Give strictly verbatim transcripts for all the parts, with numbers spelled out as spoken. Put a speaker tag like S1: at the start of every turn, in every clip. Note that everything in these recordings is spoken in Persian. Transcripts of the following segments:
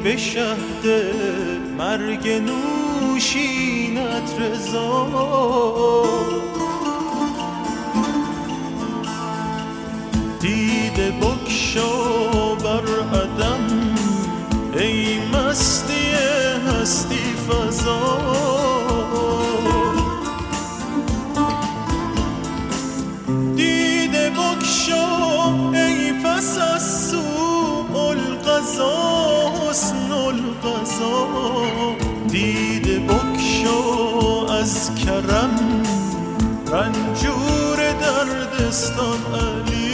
S1: به شهد مرگ نوشینت رضا. دیده بگشا بر عدم ای مستی هستی فضا. دیده بگشا ای پس از سوء القضا حسن القضا. دیده بگشا از کرم رنجور دردستان علی.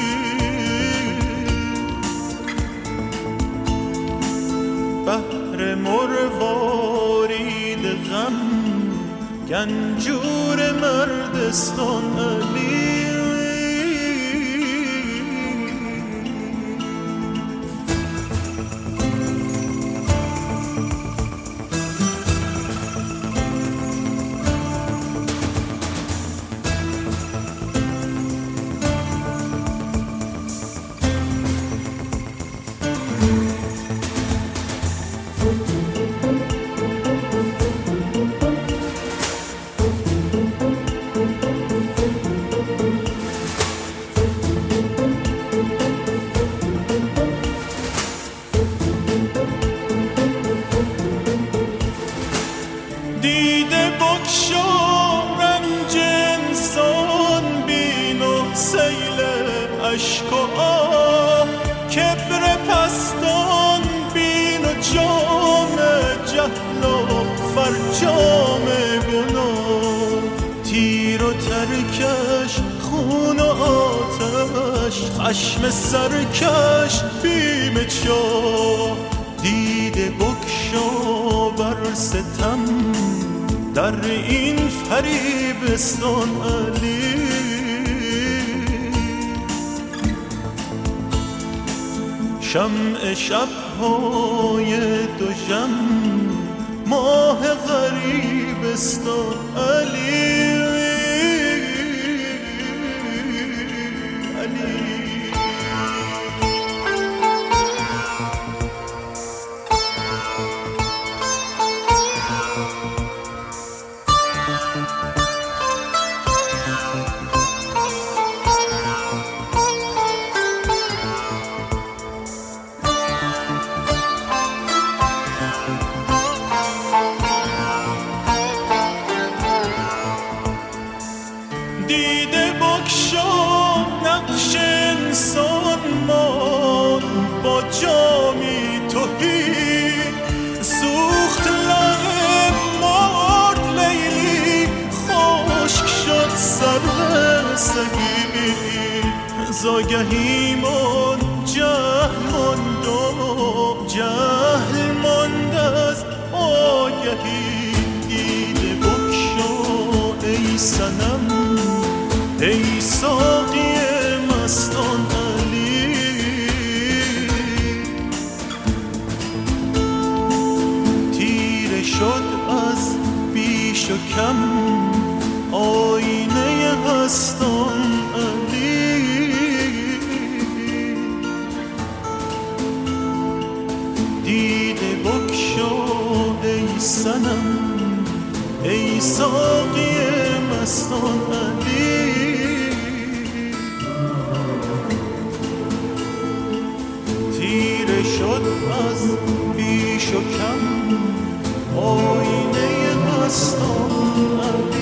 S1: بحر مروارید غم گنجور مردستان علی. دیده بگشا رنج انسان بین و سیل اشک و آه. کبر پستان بین و جام جهل و فرجام گناه. تیر و ترکش خون و آتش خشم سرکش بیم چاه. دیده بگشا بر ستم در این فریبستان علی. شمع شب‌های دوژم ماه غریبستان علی. دیده بگشا نقش انسان مان با جامی تهی. سوخت لب مرد لیلی خشک شد سر سگی. زاگهی من جهل ماند و جهل ماند از آگهی. دیده بگشا ای صنم ای ساقی مستان علی. تیره شد از بیش و کم آینه هستان علی. دیده بگشا ای صنم ای ساقی مستان علی. تیره شد از بیش و کم آینه مستان علی.